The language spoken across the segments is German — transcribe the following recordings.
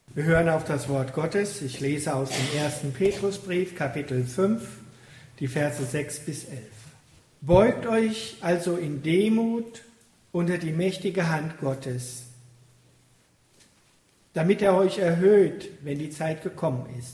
Wir hören auf das Wort Gottes. Ich lese aus dem 1. Petrusbrief, Kapitel 5, die Verse 6 bis 11. Beugt euch also in Demut unter die mächtige Hand Gottes, damit er euch erhöht, wenn die Zeit gekommen ist.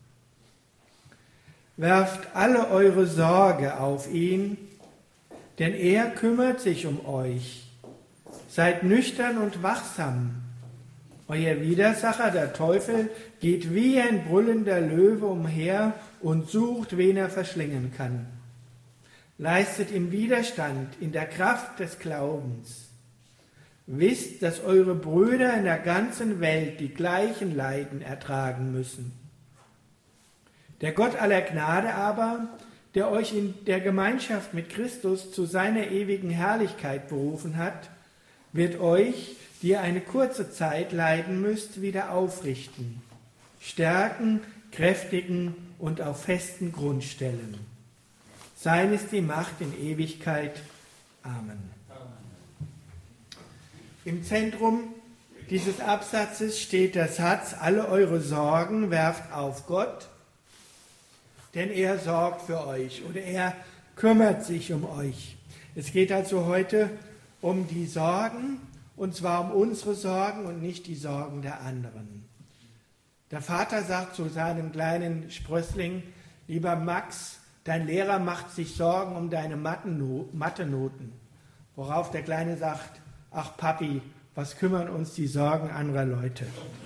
Werft alle eure Sorge auf ihn, denn er kümmert sich um euch. Seid nüchtern und wachsam. Euer Widersacher, der Teufel, geht wie ein brüllender Löwe umher und sucht, wen er verschlingen kann. Leistet ihm Widerstand in der Kraft des Glaubens. Wisst, dass eure Brüder in der ganzen Welt die gleichen Leiden ertragen müssen. Der Gott aller Gnade aber, der euch in der Gemeinschaft mit Christus zu seiner ewigen Herrlichkeit berufen hat, wird euch, die ihr eine kurze Zeit leiden müsst, wieder aufrichten, stärken, kräftigen und auf festen Grund stellen. Sein ist die Macht in Ewigkeit. Amen. Im Zentrum dieses Absatzes steht der Satz: Alle eure Sorgen werft auf Gott, denn er sorgt für euch oder er kümmert sich um euch. Es geht also heute um die Sorgen, und zwar um unsere Sorgen und nicht die Sorgen der anderen. Der Vater sagt zu seinem kleinen Sprössling: Lieber Max, dein Lehrer macht sich Sorgen um deine Mathe-Noten. Worauf der Kleine sagt: Ach Papi, was kümmern uns die Sorgen anderer Leute?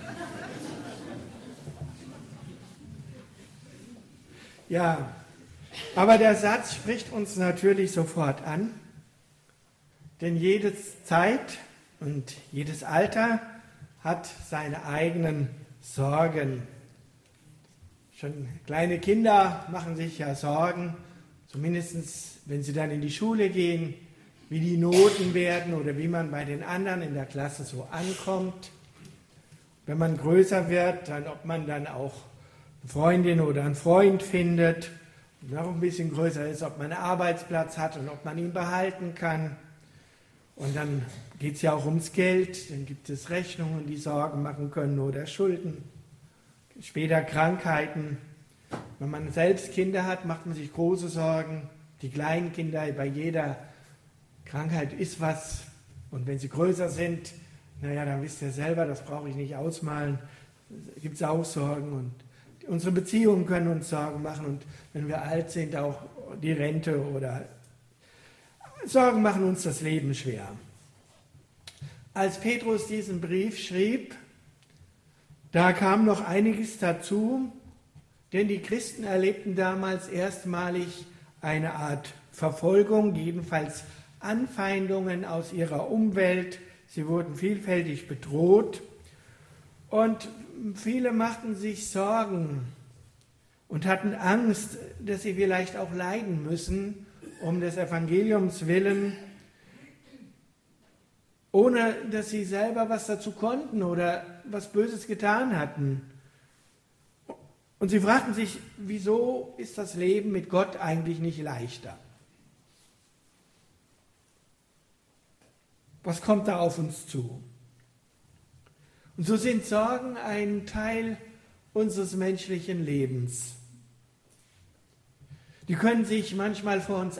Ja, aber der Satz spricht uns natürlich sofort an, denn jede Zeit und jedes Alter hat seine eigenen Sorgen. Schon kleine Kinder machen sich ja Sorgen, zumindest wenn sie dann in die Schule gehen, wie die Noten werden oder wie man bei den anderen in der Klasse so ankommt. Wenn man größer wird, dann ob man dann auch eine Freundin oder einen Freund findet, und noch ein bisschen größer ist, ob man einen Arbeitsplatz hat und ob man ihn behalten kann. Und dann geht es ja auch ums Geld, dann gibt es Rechnungen, die Sorgen machen können oder Schulden, später Krankheiten. Wenn man selbst Kinder hat, macht man sich große Sorgen. Die kleinen Kinder, bei jeder Krankheit ist was. Und wenn sie größer sind, naja, dann wisst ihr selber, das brauche ich nicht ausmalen, gibt es auch Sorgen. Und unsere Beziehungen können uns Sorgen machen. Und wenn wir alt sind, auch die Rente oder Sorgen machen uns das Leben schwer. Als Petrus diesen Brief schrieb, da kam noch einiges dazu, denn die Christen erlebten damals erstmalig eine Art Verfolgung, jedenfalls Anfeindungen aus ihrer Umwelt. Sie wurden vielfältig bedroht und viele machten sich Sorgen und hatten Angst, dass sie vielleicht auch leiden müssen, um des Evangeliums willen, ohne dass sie selber was dazu konnten oder was Böses getan hatten. Und sie fragten sich, wieso ist das Leben mit Gott eigentlich nicht leichter? Was kommt da auf uns zu? Und so sind Sorgen ein Teil unseres menschlichen Lebens. Die können sich manchmal vor uns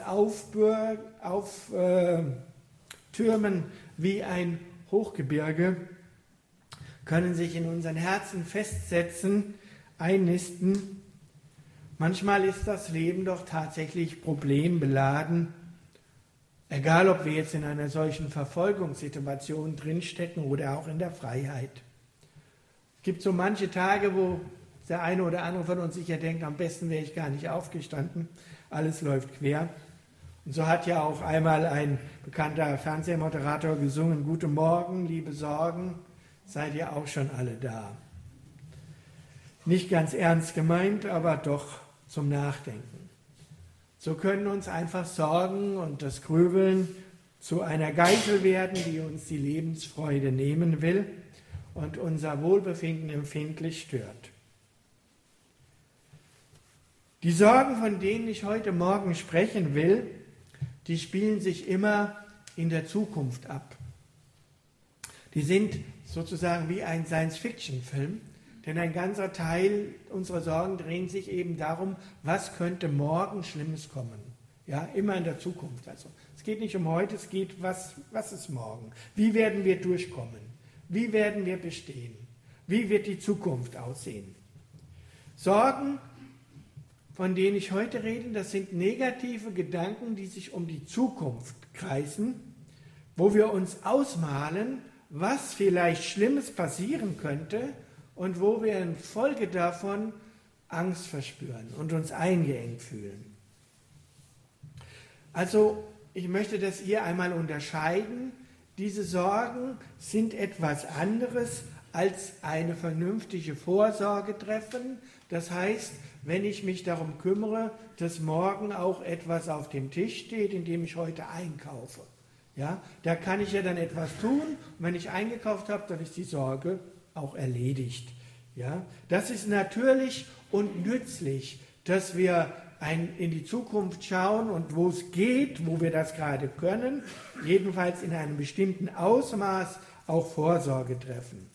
auftürmen wie ein Hochgebirge, können sich in unseren Herzen festsetzen, einnisten. Manchmal ist das Leben doch tatsächlich problembeladen, egal ob wir jetzt in einer solchen Verfolgungssituation drinstecken oder auch in der Freiheit. Es gibt so manche Tage, wo der eine oder andere von uns sicher denkt, am besten wäre ich gar nicht aufgestanden, alles läuft quer. Und so hat ja auch einmal ein bekannter Fernsehmoderator gesungen: Guten Morgen, liebe Sorgen, seid ihr auch schon alle da. Nicht ganz ernst gemeint, aber doch zum Nachdenken. So können uns einfach Sorgen und das Grübeln zu einer Geißel werden, die uns die Lebensfreude nehmen will und unser Wohlbefinden empfindlich stört. Die Sorgen, von denen ich heute Morgen sprechen will, die spielen sich immer in der Zukunft ab. Die sind sozusagen wie ein Science-Fiction-Film. Denn ein ganzer Teil unserer Sorgen drehen sich eben darum, was könnte morgen Schlimmes kommen. Ja, immer in der Zukunft. Also, es geht nicht um heute, es geht, was ist morgen? Wie werden wir durchkommen? Wie werden wir bestehen? Wie wird die Zukunft aussehen? Sorgen, von denen ich heute rede, das sind negative Gedanken, die sich um die Zukunft kreisen, wo wir uns ausmalen, was vielleicht Schlimmes passieren könnte und wo wir in Folge davon Angst verspüren und uns eingeengt fühlen. Also, ich möchte das hier einmal unterscheiden. Diese Sorgen sind etwas anderes als eine vernünftige Vorsorge treffen. Das heißt, wenn ich mich darum kümmere, dass morgen auch etwas auf dem Tisch steht, in dem ich heute einkaufe. Ja, da kann ich ja dann etwas tun. Und wenn ich eingekauft habe, dann ist die Sorge auch erledigt. Ja, das ist natürlich und nützlich, dass wir in die Zukunft schauen und wo es geht, wo wir das gerade können, jedenfalls in einem bestimmten Ausmaß auch Vorsorge treffen.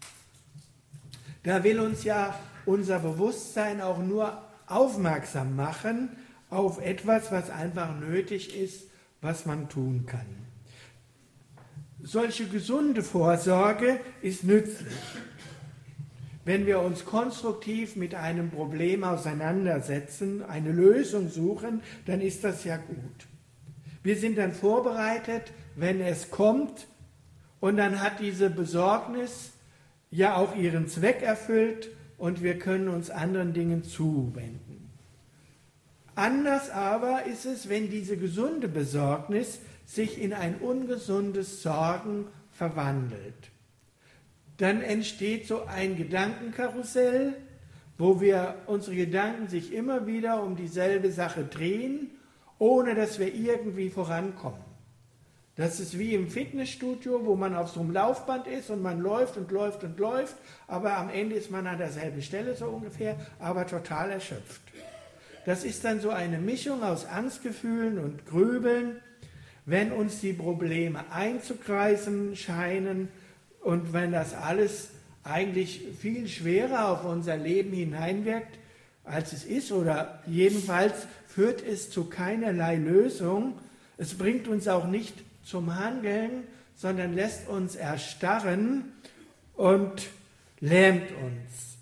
Da will uns ja unser Bewusstsein auch nur aufmerksam machen auf etwas, was einfach nötig ist, was man tun kann. Solche gesunde Vorsorge ist nützlich. Wenn wir uns konstruktiv mit einem Problem auseinandersetzen, eine Lösung suchen, dann ist das ja gut. Wir sind dann vorbereitet, wenn es kommt, und dann hat diese Besorgnis ja auch ihren Zweck erfüllt und wir können uns anderen Dingen zuwenden. Anders aber ist es, wenn diese gesunde Besorgnis sich in ein ungesundes Sorgen verwandelt. Dann entsteht so ein Gedankenkarussell, wo unsere Gedanken sich immer wieder um dieselbe Sache drehen, ohne dass wir irgendwie vorankommen. Das ist wie im Fitnessstudio, wo man auf so einem Laufband ist und man läuft und läuft und läuft, aber am Ende ist man an derselben Stelle so ungefähr, aber total erschöpft. Das ist dann so eine Mischung aus Angstgefühlen und Grübeln, wenn uns die Probleme einzukreisen scheinen und wenn das alles eigentlich viel schwerer auf unser Leben hineinwirkt, als es ist, oder jedenfalls führt es zu keinerlei Lösung. Es bringt uns auch nicht zum Handeln, sondern lässt uns erstarren und lähmt uns.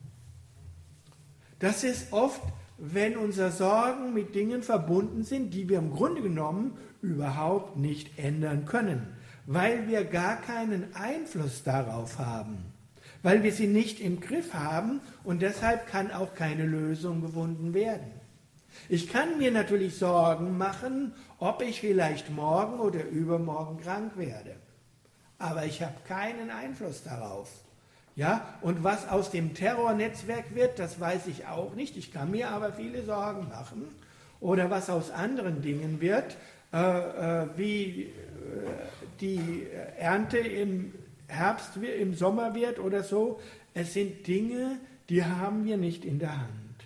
Das ist oft, wenn unsere Sorgen mit Dingen verbunden sind, die wir im Grunde genommen überhaupt nicht ändern können, weil wir gar keinen Einfluss darauf haben, weil wir sie nicht im Griff haben und deshalb kann auch keine Lösung gefunden werden. Ich kann mir natürlich Sorgen machen, ob ich vielleicht morgen oder übermorgen krank werde, aber ich habe keinen Einfluss darauf. Ja, und was aus dem Terrornetzwerk wird, das weiß ich auch nicht. Ich kann mir aber viele Sorgen machen. Oder was aus anderen Dingen wird, wie die Ernte im Herbst, im Sommer wird oder so. Es sind Dinge, die haben wir nicht in der Hand.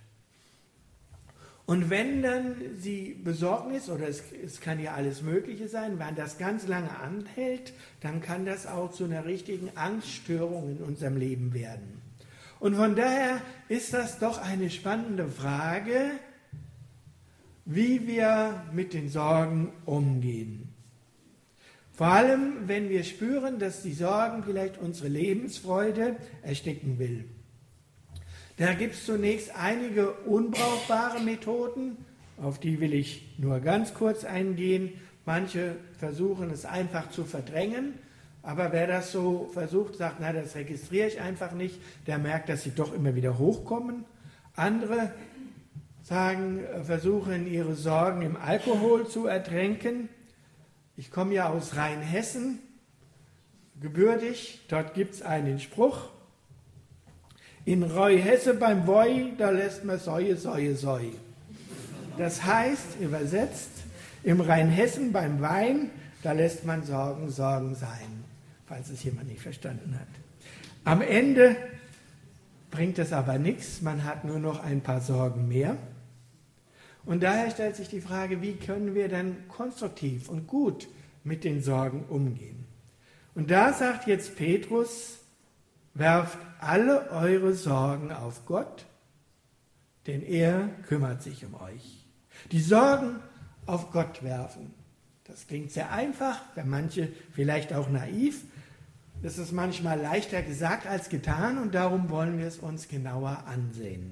Und wenn dann die Besorgnis, oder es kann ja alles Mögliche sein, wenn das ganz lange anhält, dann kann das auch zu einer richtigen Angststörung in unserem Leben werden. Und von daher ist das doch eine spannende Frage, wie wir mit den Sorgen umgehen. Vor allem, wenn wir spüren, dass die Sorgen vielleicht unsere Lebensfreude ersticken will. Da gibt es zunächst einige unbrauchbare Methoden, auf die will ich nur ganz kurz eingehen. Manche versuchen es einfach zu verdrängen, aber wer das so versucht, sagt, na, das registriere ich einfach nicht, der merkt, dass sie doch immer wieder hochkommen. Andere versuchen ihre Sorgen im Alkohol zu ertränken. Ich komme ja aus Rheinhessen, gebürtig, dort gibt es einen Spruch: In Rheinhesse beim Woi, da lässt man Säue, Säue, Säue. Das heißt, übersetzt, im Rheinhessen beim Wein, da lässt man Sorgen, Sorgen sein, falls es jemand nicht verstanden hat. Am Ende bringt es aber nichts, man hat nur noch ein paar Sorgen mehr. Und daher stellt sich die Frage, wie können wir dann konstruktiv und gut mit den Sorgen umgehen? Und da sagt jetzt Petrus, werft alle eure Sorgen auf Gott, denn er kümmert sich um euch. Die Sorgen auf Gott werfen. Das klingt sehr einfach, für manche vielleicht auch naiv. Das ist manchmal leichter gesagt als getan und darum wollen wir es uns genauer ansehen.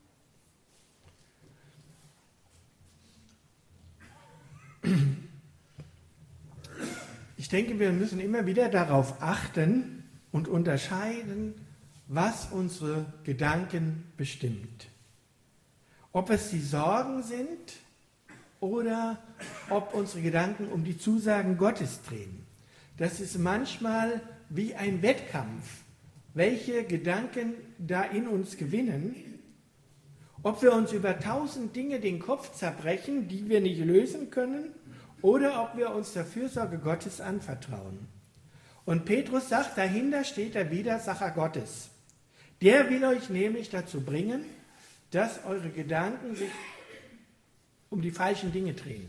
Ich denke, wir müssen immer wieder darauf achten und unterscheiden, was unsere Gedanken bestimmt. Ob es die Sorgen sind oder ob unsere Gedanken um die Zusagen Gottes drehen. Das ist manchmal wie ein Wettkampf, welche Gedanken da in uns gewinnen. Ob wir uns über 1000 Dinge den Kopf zerbrechen, die wir nicht lösen können, oder ob wir uns der Fürsorge Gottes anvertrauen. Und Petrus sagt, dahinter steht der Widersacher Gottes. Der will euch nämlich dazu bringen, dass eure Gedanken sich um die falschen Dinge drehen.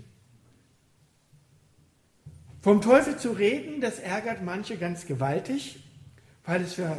Vom Teufel zu reden, das ärgert manche ganz gewaltig, weil es für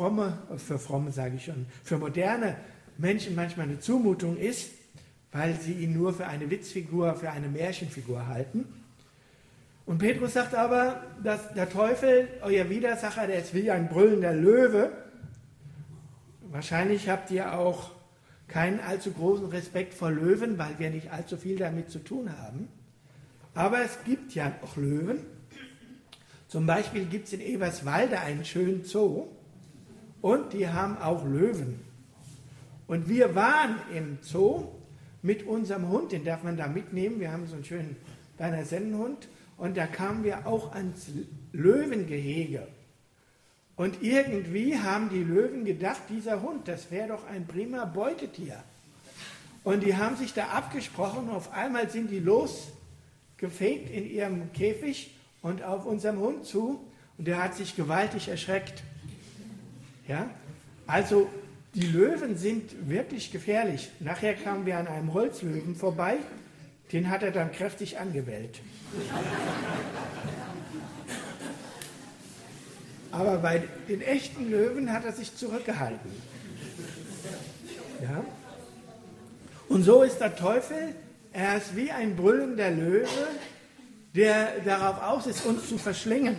moderne Menschen manchmal eine Zumutung ist, weil sie ihn nur für eine Witzfigur, für eine Märchenfigur halten. Und Petrus sagt aber, dass der Teufel, euer Widersacher, der ist wie ein brüllender Löwe. Wahrscheinlich habt ihr auch keinen allzu großen Respekt vor Löwen, weil wir nicht allzu viel damit zu tun haben. Aber es gibt ja auch Löwen. Zum Beispiel gibt es in Eberswalde einen schönen Zoo und die haben auch Löwen. Und wir waren im Zoo mit unserem Hund, den darf man da mitnehmen. Wir haben so einen schönen kleinen Sennenhund und da kamen wir auch ans Löwengehege. Und irgendwie haben die Löwen gedacht, dieser Hund, das wäre doch ein prima Beutetier. Und die haben sich da abgesprochen und auf einmal sind die losgefegt in ihrem Käfig und auf unserem Hund zu und der hat sich gewaltig erschreckt. Ja? Also die Löwen sind wirklich gefährlich. Nachher kamen wir an einem Holzlöwen vorbei, den hat er dann kräftig angebellt. Aber bei den echten Löwen hat er sich zurückgehalten. Ja? Und so ist der Teufel, er ist wie ein brüllender Löwe, der darauf aus ist, uns zu verschlingen.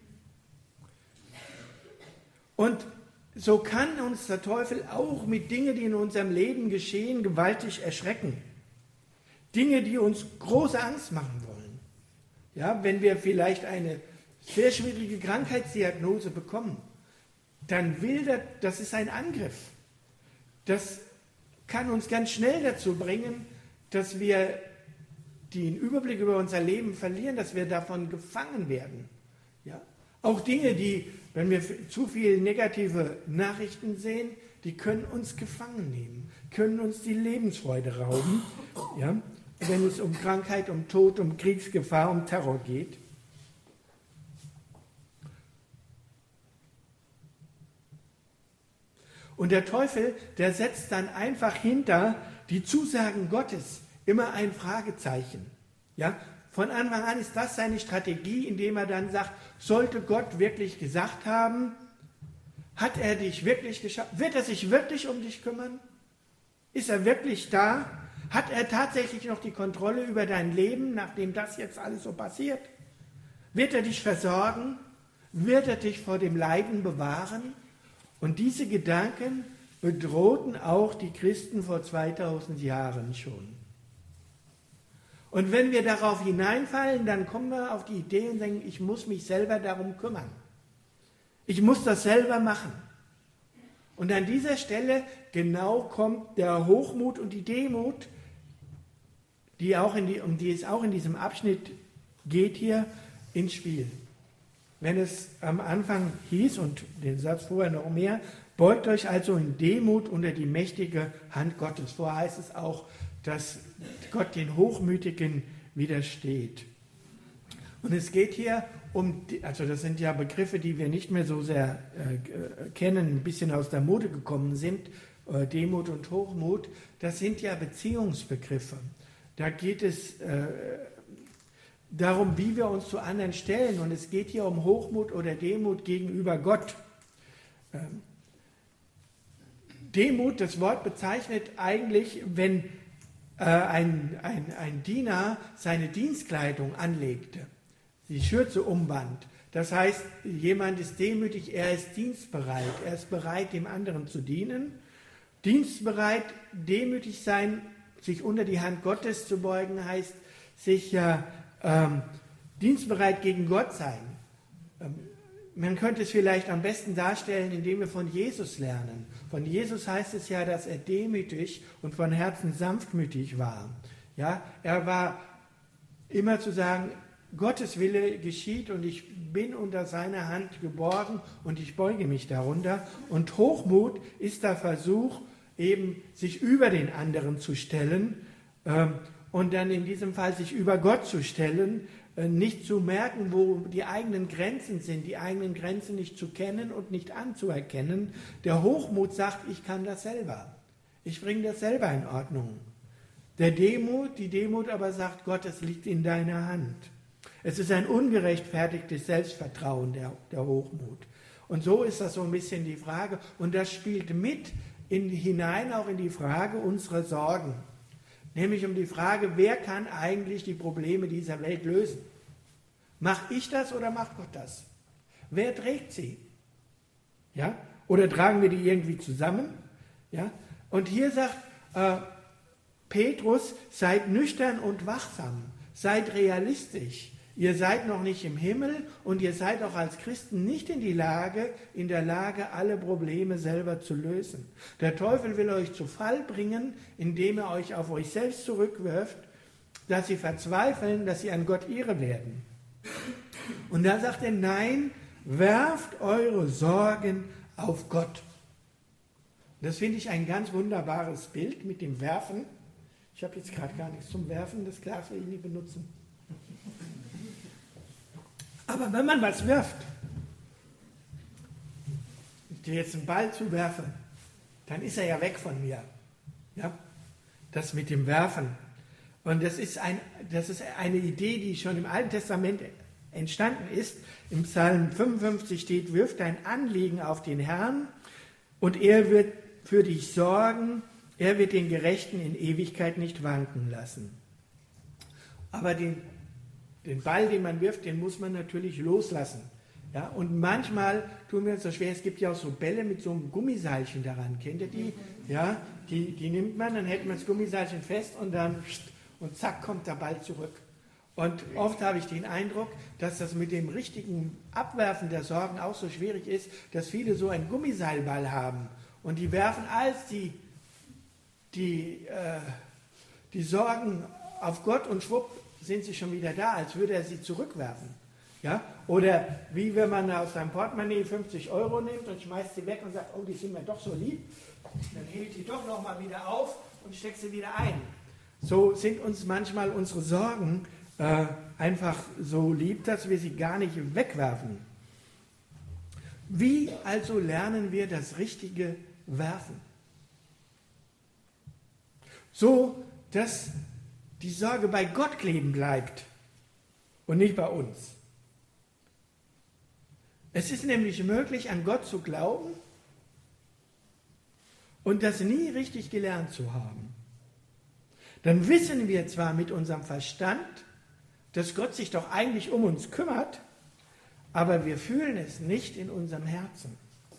Und so kann uns der Teufel auch mit Dingen, die in unserem Leben geschehen, gewaltig erschrecken. Dinge, die uns große Angst machen wollen. Ja, wenn wir vielleicht eine sehr schwierige Krankheitsdiagnose bekommen, dann das ist ein Angriff. Das kann uns ganz schnell dazu bringen, dass wir den Überblick über unser Leben verlieren, dass wir davon gefangen werden. Ja? Auch Dinge, die, wenn wir zu viele negative Nachrichten sehen, die können uns gefangen nehmen, können uns die Lebensfreude rauben, ja? Wenn es um Krankheit, um Tod, um Kriegsgefahr, um Terror geht. Und der Teufel, der setzt dann einfach hinter die Zusagen Gottes immer ein Fragezeichen. Ja? Von Anfang an ist das seine Strategie, indem er dann sagt, sollte Gott wirklich gesagt haben, hat er dich wirklich geschaffen, wird er sich wirklich um dich kümmern? Ist er wirklich da? Hat er tatsächlich noch die Kontrolle über dein Leben, nachdem das jetzt alles so passiert? Wird er dich versorgen? Wird er dich vor dem Leiden bewahren? Und diese Gedanken bedrohten auch die Christen vor 2000 Jahren schon. Und wenn wir darauf hineinfallen, dann kommen wir auf die Idee und denken, ich muss mich selber darum kümmern. Ich muss das selber machen. Und an dieser Stelle genau kommt der Hochmut und die Demut, um die es auch in diesem Abschnitt geht hier, ins Spiel. Wenn es am Anfang hieß, und den Satz vorher noch mehr, beugt euch also in Demut unter die mächtige Hand Gottes. Vorher heißt es auch, dass Gott den Hochmütigen widersteht. Und es geht hier also das sind ja Begriffe, die wir nicht mehr so sehr kennen, ein bisschen aus der Mode gekommen sind, Demut und Hochmut, das sind ja Beziehungsbegriffe. Da geht es darum, wie wir uns zu anderen stellen. Und es geht hier um Hochmut oder Demut gegenüber Gott. Demut, das Wort bezeichnet eigentlich, wenn ein Diener seine Dienstkleidung anlegte, die Schürze umband. Das heißt, jemand ist demütig, er ist dienstbereit, er ist bereit, dem anderen zu dienen. Dienstbereit, demütig sein, sich unter die Hand Gottes zu beugen, heißt sich dienstbereit gegen Gott sein. Man könnte es vielleicht am besten darstellen, indem wir von Jesus lernen. Von Jesus heißt es ja, dass er demütig und von Herzen sanftmütig war. Ja, er war immer zu sagen, Gottes Wille geschieht und ich bin unter seiner Hand geborgen und ich beuge mich darunter. Und Hochmut ist der Versuch, eben sich über den anderen zu stellen und dann in diesem Fall sich über Gott zu stellen, nicht zu merken, wo die eigenen Grenzen sind, die eigenen Grenzen nicht zu kennen und nicht anzuerkennen. Der Hochmut sagt, ich kann das selber. Ich bringe das selber in Ordnung. Die Demut aber sagt, Gott, es liegt in deiner Hand. Es ist ein ungerechtfertigtes Selbstvertrauen, der Hochmut. Und so ist das so ein bisschen die Frage. Und das spielt mit hinein auch in die Frage unserer Sorgen. Nämlich um die Frage, wer kann eigentlich die Probleme dieser Welt lösen? Mache ich das oder macht Gott das? Wer trägt sie? Ja? Oder tragen wir die irgendwie zusammen? Ja? Und hier sagt Petrus, seid nüchtern und wachsam, seid realistisch. Ihr seid noch nicht im Himmel und ihr seid auch als Christen nicht in der Lage, alle Probleme selber zu lösen. Der Teufel will euch zu Fall bringen, indem er euch auf euch selbst zurückwirft, dass sie verzweifeln, dass sie an Gott irre werden. Und da sagt er, nein, werft eure Sorgen auf Gott. Das finde ich ein ganz wunderbares Bild mit dem Werfen. Ich habe jetzt gerade gar nichts zum Werfen, das Glas will ich nie benutzen. Aber wenn man was wirft, dir jetzt einen Ball zuwerfe, dann ist er ja weg von mir. Ja? Das mit dem Werfen. Und das ist eine Idee, die schon im Alten Testament entstanden ist. Im Psalm 55 steht, wirf dein Anliegen auf den Herrn und er wird für dich sorgen, er wird den Gerechten in Ewigkeit nicht wanken lassen. Aber den Ball, den man wirft, den muss man natürlich loslassen. Ja, und manchmal tun wir uns so schwer, es gibt ja auch so Bälle mit so einem Gummiseilchen daran, kennt ihr die? Ja, die nimmt man, dann hält man das Gummiseilchen fest und dann und zack kommt der Ball zurück. Und oft habe ich den Eindruck, dass das mit dem richtigen Abwerfen der Sorgen auch so schwierig ist, dass viele so einen Gummiseilball haben und die werfen als die Sorgen auf Gott und schwupp sind sie schon wieder da, als würde er sie zurückwerfen. Ja? Oder wie wenn man aus seinem Portemonnaie 50 Euro nimmt und schmeißt sie weg und sagt, oh, die sind mir doch so lieb, dann hebt die doch nochmal wieder auf und steckt sie wieder ein. So sind uns manchmal unsere Sorgen einfach so lieb, dass wir sie gar nicht wegwerfen. Wie also lernen wir das richtige Werfen? So, dass die Sorge bei Gott kleben bleibt und nicht bei uns. Es ist nämlich möglich, an Gott zu glauben und das nie richtig gelernt zu haben. Dann wissen wir zwar mit unserem Verstand, dass Gott sich doch eigentlich um uns kümmert, aber wir fühlen es nicht in unserem Herzen.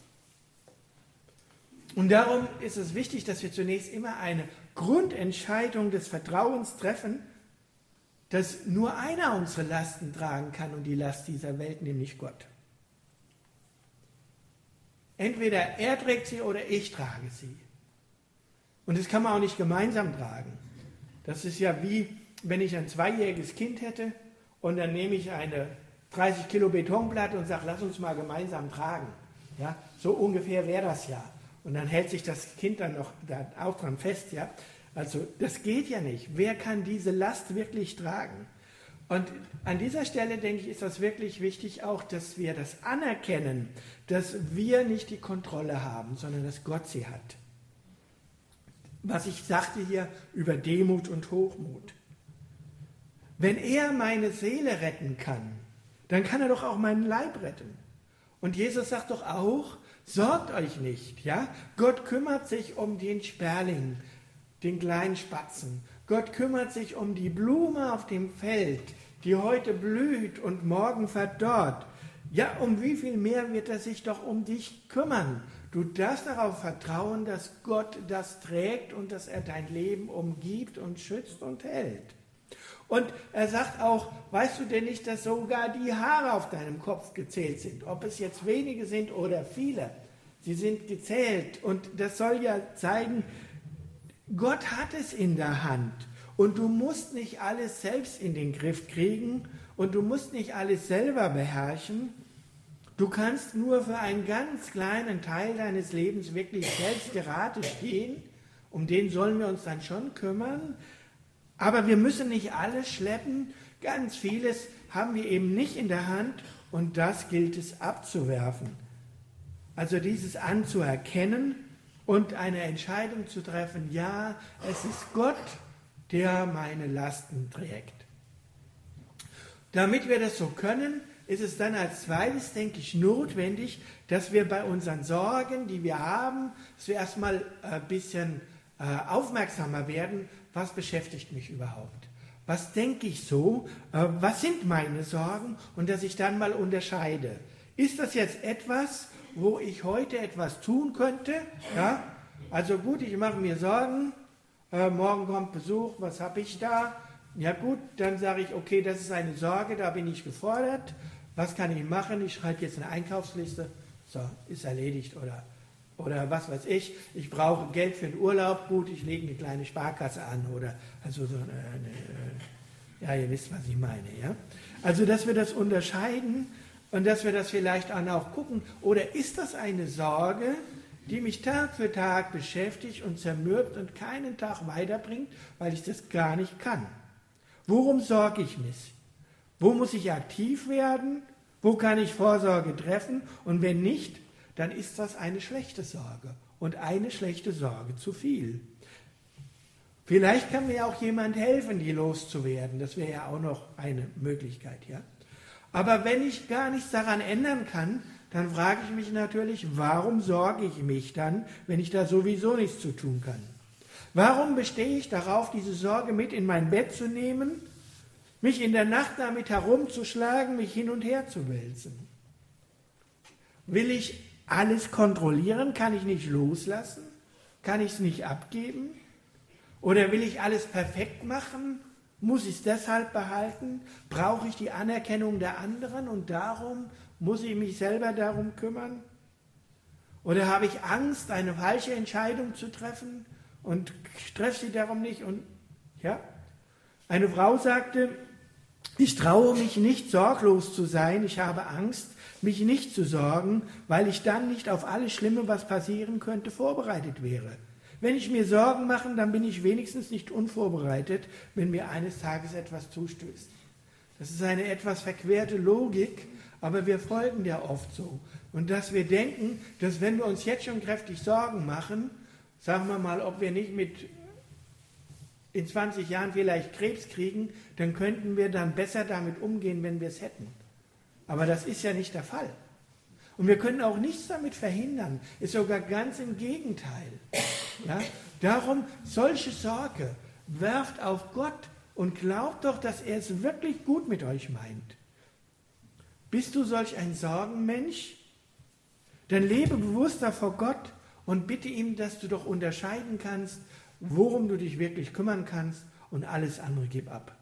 Und darum ist es wichtig, dass wir zunächst immer eine Grundentscheidung des Vertrauens treffen, dass nur einer unsere Lasten tragen kann und die Last dieser Welt, nämlich Gott. Entweder er trägt sie oder ich trage sie. Und das kann man auch nicht gemeinsam tragen. Das ist ja wie, wenn ich ein 2-jähriges Kind hätte und dann nehme ich eine 30 Kilo Betonplatte und sage, lass uns mal gemeinsam tragen. Ja, so ungefähr wäre das ja. Und dann hält sich das Kind dann noch da auch dran fest. Ja? Also das geht ja nicht. Wer kann diese Last wirklich tragen? Und an dieser Stelle, denke ich, ist das wirklich wichtig auch, dass wir das anerkennen, dass wir nicht die Kontrolle haben, sondern dass Gott sie hat. Was ich sagte hier über Demut und Hochmut. Wenn er meine Seele retten kann, dann kann er doch auch meinen Leib retten. Und Jesus sagt doch auch, sorgt euch nicht. Ja? Gott kümmert sich um den Sperling, den kleinen Spatzen. Gott kümmert sich um die Blume auf dem Feld, die heute blüht und morgen verdorrt. Ja, um wie viel mehr wird er sich doch um dich kümmern? Du darfst darauf vertrauen, dass Gott das trägt und dass er dein Leben umgibt und schützt und hält. Und er sagt auch, weißt du denn nicht, dass sogar die Haare auf deinem Kopf gezählt sind? Ob es jetzt wenige sind oder viele, sie sind gezählt. Und das soll ja zeigen, Gott hat es in der Hand. Und du musst nicht alles selbst in den Griff kriegen und du musst nicht alles selber beherrschen. Du kannst nur für einen ganz kleinen Teil deines Lebens wirklich selbst gerade stehen. Um den sollen wir uns dann schon kümmern. Aber wir müssen nicht alles schleppen. Ganz vieles haben wir eben nicht in der Hand und das gilt es abzuwerfen. Also dieses anzuerkennen und eine Entscheidung zu treffen, ja, es ist Gott, der meine Lasten trägt. Damit wir das so können, ist es dann als zweites, denke ich, notwendig, dass wir bei unseren Sorgen, die wir haben, dass wir erstmal ein bisschen aufmerksamer werden, was beschäftigt mich überhaupt? Was denke ich so? Was sind meine Sorgen? Und dass ich dann mal unterscheide. Ist das jetzt etwas, wo ich heute etwas tun könnte? Ja? Also gut, ich mache mir Sorgen, morgen kommt Besuch, was habe ich da? Ja gut, dann sage ich, okay, das ist eine Sorge, da bin ich gefordert. Was kann ich machen? Ich schreibe jetzt eine Einkaufsliste. So, ist erledigt. Oder was weiß ich, ich brauche Geld für den Urlaub. Gut, ich lege eine kleine Sparkasse an. Oder also so ja, ihr wisst, was ich meine. Ja? Also, dass wir das unterscheiden und dass wir das vielleicht auch gucken. Oder ist das eine Sorge, die mich Tag für Tag beschäftigt und zermürbt und keinen Tag weiterbringt, weil ich das gar nicht kann? Worum sorge ich mich? Wo muss ich aktiv werden? Wo kann ich Vorsorge treffen? Und wenn nicht, dann ist das eine schlechte Sorge. Und eine schlechte Sorge zu viel. Vielleicht kann mir auch jemand helfen, die loszuwerden. Das wäre ja auch noch eine Möglichkeit. Ja? Aber wenn ich gar nichts daran ändern kann, dann frage ich mich natürlich, warum sorge ich mich dann, wenn ich da sowieso nichts zu tun kann? Warum bestehe ich darauf, diese Sorge mit in mein Bett zu nehmen, mich in der Nacht damit herumzuschlagen, mich hin und her zu wälzen? Will ich alles kontrollieren? Kann ich nicht loslassen? Kann ich es nicht abgeben? Oder will ich alles perfekt machen? Muss ich es deshalb behalten? Brauche ich die Anerkennung der anderen und darum muss ich mich selber darum kümmern? Oder habe ich Angst, eine falsche Entscheidung zu treffen und treffe sie darum nicht? Und ja, eine Frau sagte, ich traue mich nicht, sorglos zu sein. Ich habe Angst, mich nicht zu sorgen, weil ich dann nicht auf alles Schlimme, was passieren könnte, vorbereitet wäre. Wenn ich mir Sorgen mache, dann bin ich wenigstens nicht unvorbereitet, wenn mir eines Tages etwas zustößt. Das ist eine etwas verquerte Logik, aber wir folgen der oft so. Und dass wir denken, dass wenn wir uns jetzt schon kräftig Sorgen machen, sagen wir mal, ob wir nicht in 20 Jahren vielleicht Krebs kriegen, dann könnten wir dann besser damit umgehen, wenn wir es hätten. Aber das ist ja nicht der Fall. Und wir können auch nichts damit verhindern, ist sogar ganz im Gegenteil. Ja? Darum, solche Sorge werft auf Gott und glaubt doch, dass er es wirklich gut mit euch meint. Bist du solch ein Sorgenmensch? Dann lebe bewusster vor Gott und bitte ihm, dass du doch unterscheiden kannst, worum du dich wirklich kümmern kannst und alles andere gib ab.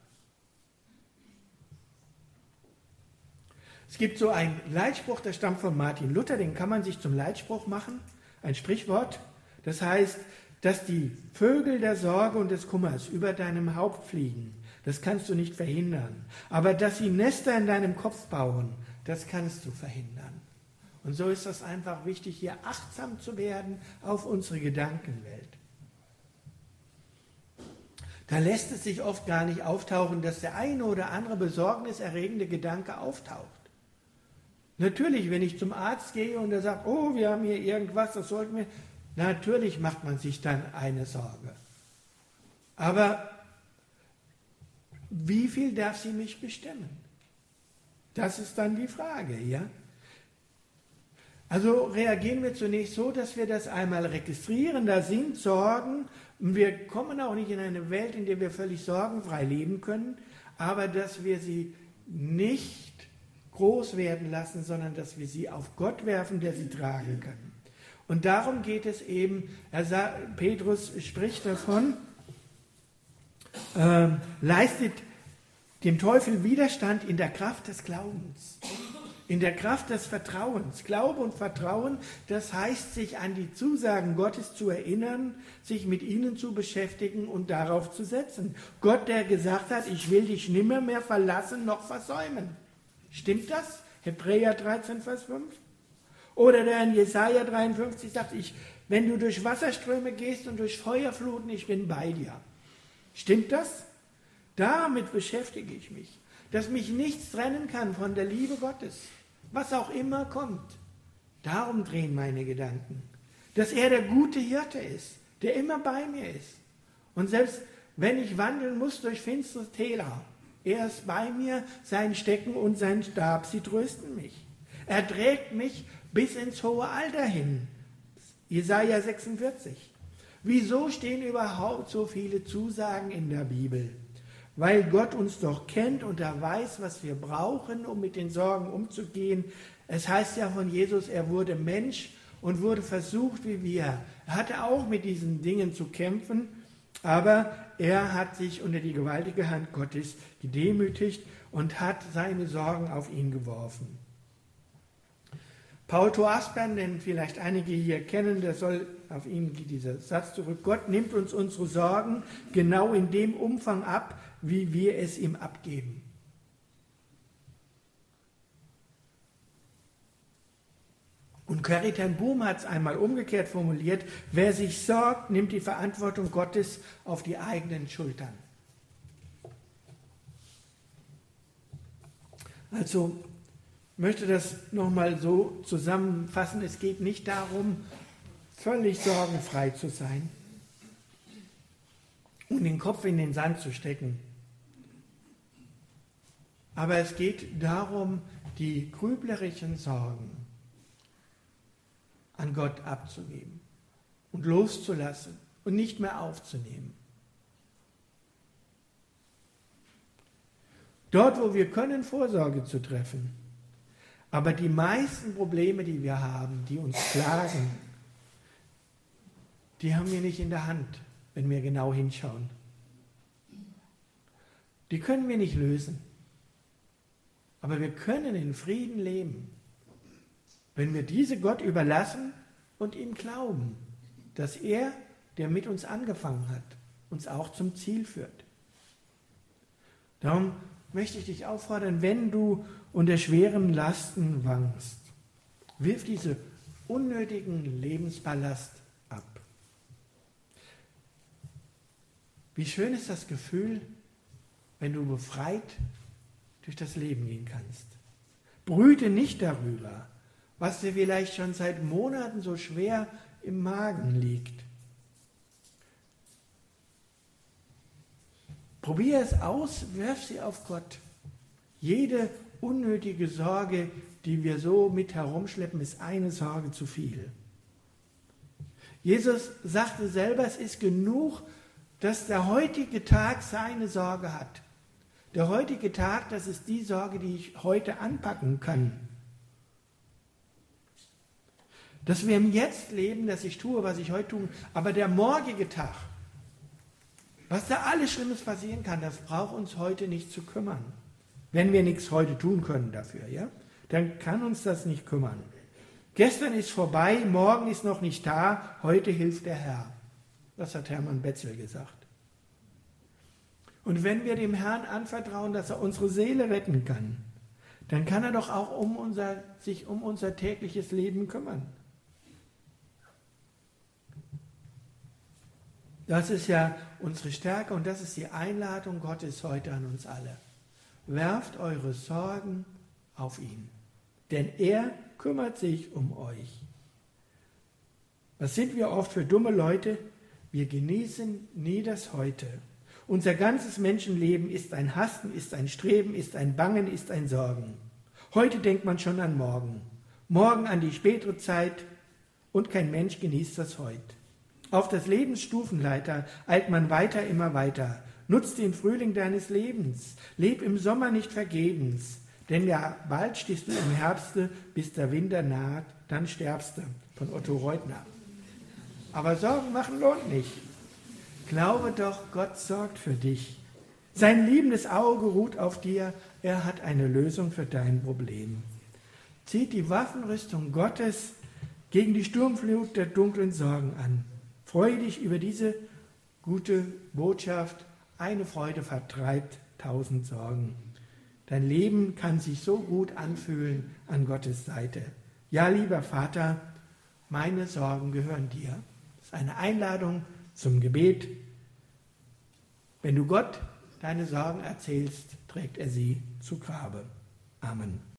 Es gibt so einen Leitspruch, der stammt von Martin Luther, den kann man sich zum Leitspruch machen, ein Sprichwort. Das heißt, dass die Vögel der Sorge und des Kummers über deinem Haupt fliegen, das kannst du nicht verhindern. Aber dass sie Nester in deinem Kopf bauen, das kannst du verhindern. Und so ist das einfach wichtig, hier achtsam zu werden auf unsere Gedankenwelt. Da lässt es sich oft gar nicht auftauchen, dass der eine oder andere besorgniserregende Gedanke auftaucht. Natürlich, wenn ich zum Arzt gehe und er sagt, oh, wir haben hier irgendwas, das sollten wir... Natürlich macht man sich dann eine Sorge. Aber wie viel darf sie mich bestimmen? Das ist dann die Frage, ja? Also reagieren wir zunächst so, dass wir das einmal registrieren, da sind Sorgen. Wir kommen auch nicht in eine Welt, in der wir völlig sorgenfrei leben können, aber dass wir sie nicht groß werden lassen, sondern dass wir sie auf Gott werfen, der sie tragen kann. Und darum geht es eben, Petrus spricht davon, leistet dem Teufel Widerstand in der Kraft des Glaubens, in der Kraft des Vertrauens. Glaube und Vertrauen, das heißt, sich an die Zusagen Gottes zu erinnern, sich mit ihnen zu beschäftigen und darauf zu setzen. Gott, der gesagt hat, ich will dich nimmer mehr verlassen noch versäumen. Stimmt das? Hebräer 13, Vers 5? Oder der in Jesaja 53 sagt, wenn du durch Wasserströme gehst und durch Feuerfluten, ich bin bei dir. Stimmt das? Damit beschäftige ich mich, dass mich nichts trennen kann von der Liebe Gottes, was auch immer kommt. Darum drehen meine Gedanken, dass er der gute Hirte ist, der immer bei mir ist. Und selbst wenn ich wandeln muss durch finstere Täler, er ist bei mir, sein Stecken und sein Stab, sie trösten mich. Er trägt mich bis ins hohe Alter hin. Jesaja 46. Wieso stehen überhaupt so viele Zusagen in der Bibel? Weil Gott uns doch kennt und er weiß, was wir brauchen, um mit den Sorgen umzugehen. Es heißt ja von Jesus, er wurde Mensch und wurde versucht wie wir. Er hatte auch mit diesen Dingen zu kämpfen, aber er hat sich unter die gewaltige Hand Gottes gedemütigt und hat seine Sorgen auf ihn geworfen. Paul Thoaspern, den vielleicht einige hier kennen, der soll, auf ihn geht dieser Satz zurück, Gott nimmt uns unsere Sorgen genau in dem Umfang ab, wie wir es ihm abgeben. Und Corrie ten Boom hat es einmal umgekehrt formuliert, wer sich sorgt, nimmt die Verantwortung Gottes auf die eigenen Schultern. Also ich möchte das nochmal so zusammenfassen, es geht nicht darum, völlig sorgenfrei zu sein und den Kopf in den Sand zu stecken. Aber es geht darum, die grüblerischen Sorgen an Gott abzugeben und loszulassen und nicht mehr aufzunehmen. Dort, wo wir können, Vorsorge zu treffen. Aber die meisten Probleme, die wir haben, die uns plagen, die haben wir nicht in der Hand, wenn wir genau hinschauen. Die können wir nicht lösen. Aber wir können in Frieden leben, wenn wir diese Gott überlassen und ihm glauben, dass er, der mit uns angefangen hat, uns auch zum Ziel führt. Darum möchte ich dich auffordern, wenn du unter schweren Lasten wankst, wirf diese unnötigen Lebensballast ab. Wie schön ist das Gefühl, wenn du befreit durch das Leben gehen kannst. Brüte nicht darüber, was dir vielleicht schon seit Monaten so schwer im Magen liegt. Probier es aus, wirf sie auf Gott. Jede unnötige Sorge, die wir so mit herumschleppen, ist eine Sorge zu viel. Jesus sagte selber, es ist genug, dass der heutige Tag seine Sorge hat. Der heutige Tag, das ist die Sorge, die ich heute anpacken kann. Dass wir im Jetzt leben, dass ich tue, was ich heute tue, aber der morgige Tag, was da alles Schlimmes passieren kann, das braucht uns heute nicht zu kümmern. Wenn wir nichts heute tun können dafür, ja, dann kann uns das nicht kümmern. Gestern ist vorbei, morgen ist noch nicht da, heute hilft der Herr. Das hat Hermann Betzel gesagt. Und wenn wir dem Herrn anvertrauen, dass er unsere Seele retten kann, dann kann er doch auch sich um unser tägliches Leben kümmern. Das ist ja unsere Stärke und das ist die Einladung Gottes heute an uns alle. Werft eure Sorgen auf ihn, denn er kümmert sich um euch. Was sind wir oft für dumme Leute? Wir genießen nie das Heute. Unser ganzes Menschenleben ist ein Hassen, ist ein Streben, ist ein Bangen, ist ein Sorgen. Heute denkt man schon an morgen. morgen an die spätere Zeit und kein Mensch genießt das Heut. Auf das Lebensstufenleiter eilt man weiter, immer weiter. Nutz den Frühling deines Lebens, leb im Sommer nicht vergebens, denn ja, bald stehst du im Herbste, bis der Winter naht, dann sterbst du. Von Otto Reutner. Aber Sorgen machen lohnt nicht. Glaube doch, Gott sorgt für dich. Sein liebendes Auge ruht auf dir, er hat eine Lösung für dein Problem. Zieht die Waffenrüstung Gottes gegen die Sturmflut der dunklen Sorgen an. Freue dich über diese gute Botschaft, eine Freude vertreibt 1000 Sorgen. Dein Leben kann sich so gut anfühlen an Gottes Seite. Ja, lieber Vater, meine Sorgen gehören dir. Das ist eine Einladung zum Gebet. Wenn du Gott deine Sorgen erzählst, trägt er sie zu Grabe. Amen.